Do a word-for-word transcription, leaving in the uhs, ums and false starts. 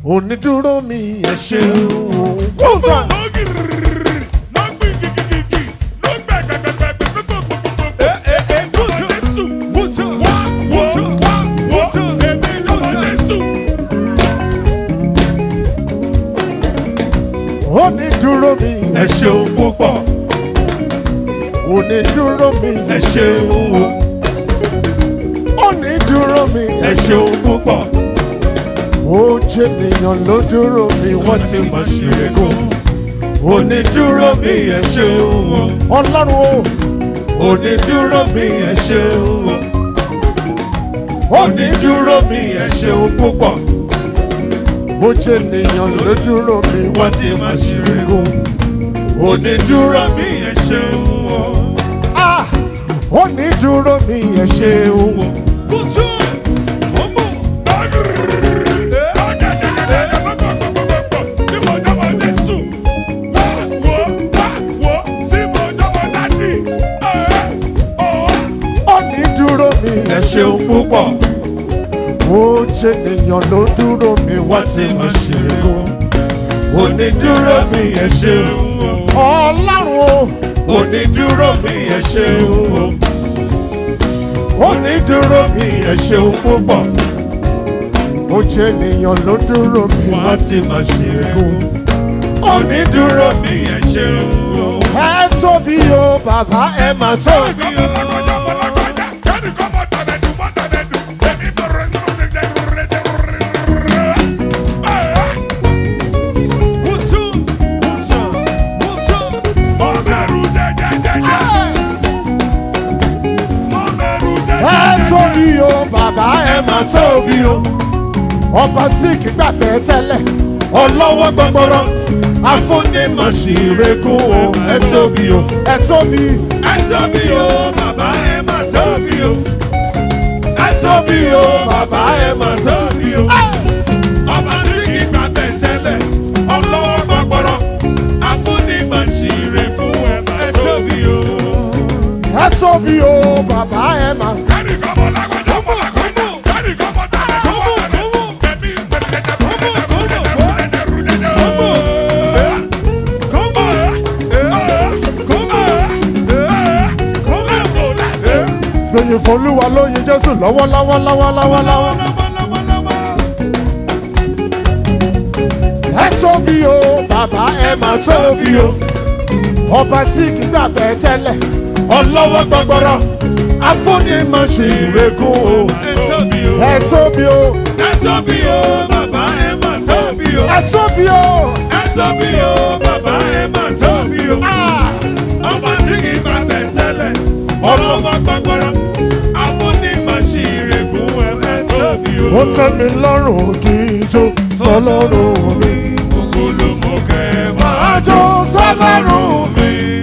onídúró mi ẹ ṣeun. kóńtà. onídúró mi ẹ ṣeun púpọ̀. onídúró mi ẹ ṣeun o. onídúró mi ẹ ṣeun púpọ̀. ó jẹ́ ènìyàn ló dúró mi wọ́n ti mọ̀ sí ẹ̀kọ́. onídúró mi ẹ ṣeun o. ọlọ́run o. onídúró mi ẹ ṣeun o. onídúró mi ẹ ṣeun púpọ̀. ó jẹ́ ènìyàn ló dúró mi wọ́n ti mọ̀ sí ẹ̀kọ́. onídúró mi ẹ ṣeun o. ah onídúró mi ẹ ṣeun o. kùtù ọmọ tí mo dábọ̀ Jésù wá wo wá wo tí mo dábọ̀ dádì. onídúró mi ẹ ṣeun púpọ̀. ó jẹ́ ènìyàn ló dúró mi wọ́n ti mọ̀ sí ẹ̀kọ́. onídúró mi ẹ ṣeun o. ọlọ́run o. onídúró mi ẹ ṣeun o. onídúró mi ẹ ṣeun púpọ̀. ó jẹ́ ènìyàn ló dúró mi wọ́n ti mọ̀ sí ẹ̀kọ́. onídúró mi ẹ ṣeun o. ẹ tóbi o bàbá ẹ mà tóbi o. tóbi o bàbá ẹ mà tóbi o. ọba tí kì í gbàgbé tẹ́lẹ̀ ọlọ́wọ́ gbọgbọrọ afúnimọ̀síregún o. ẹ tóbi o. ẹ tóbi. ẹ tóbi o bàbá ẹ mà tóbi o. ẹ tóbi o bàbá ẹ mà tóbi o. ọba tí kì í gbàgbé tẹ́lẹ̀ ọlọ́wọ́ gbọgbọrọ afúnimọ̀síregún o. ẹ tóbi o. ẹ tóbi o bàbá ẹ mà. fèyìn fọlúwa lóyin Jésù lọ́wọ́lọ́wọ́ lọ́wọ́lọ́wọ́ lọ́wọ́. ẹ tóbi o bàbá ẹ mà tóbi o. ọba tí kì í gbàgbé tẹ́lẹ̀ ọlọ́wọ́ gbọgbọrọ afúnimọ̀síregún o. ẹ tóbi o. ẹ tóbi o. ẹ tóbi o bàbá ẹ mà tóbi o. ẹ tóbi o. ẹ tóbi o bàbá ẹ mà tóbi o. ọba tí kì í gbàgbé tẹ́lẹ̀ ọlọ́wọ́ gbọgbọrọ afúnimọ̀síregún ẹ tóbi o. ó tẹ́ mi lọ́rùn kí n jó sọ́lọ́run mi. gbogbo ló mú kẹ́ máa jó sọ́lọ́run mi.